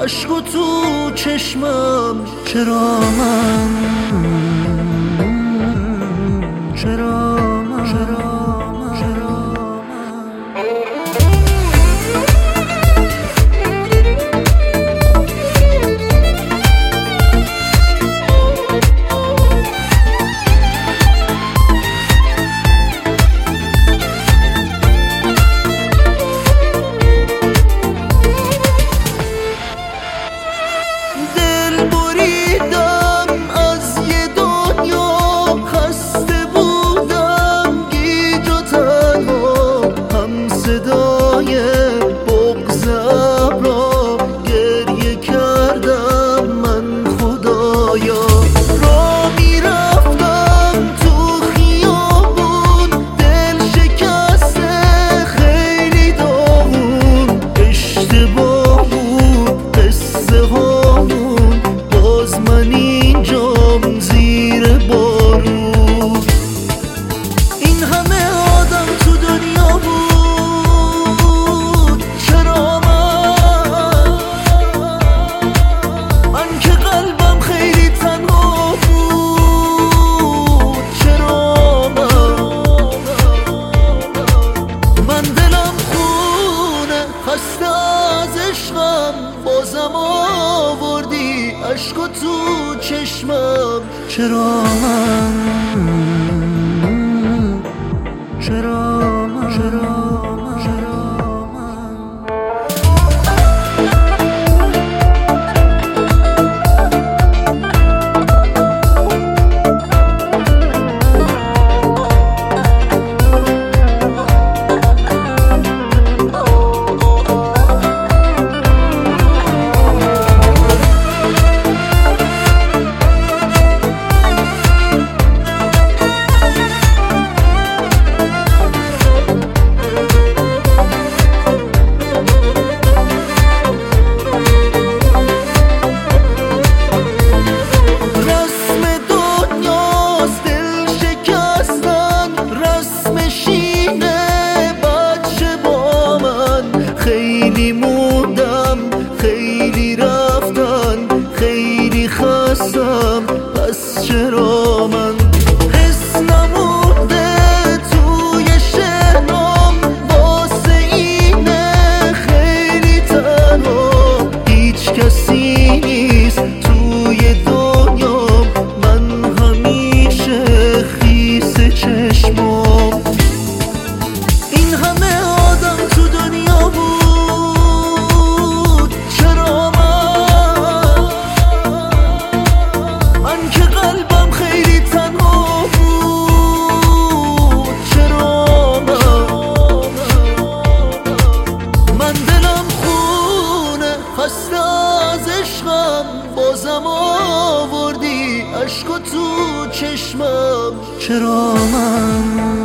عشق تو چشمم. چرا من بازم آوردی عشق تو چشمم. چرا من خیلی موندم، خیلی رفتن، خیلی خستم، پس چرا من حس نمونده توی شهرم واسه اینه خیلی تنها. هیچ کسی نیست توی دنیام، من همیشه خیس چشمام. این همه آدم تو دنیا بود، بازم آوردی عشق تو چشمم. چرا من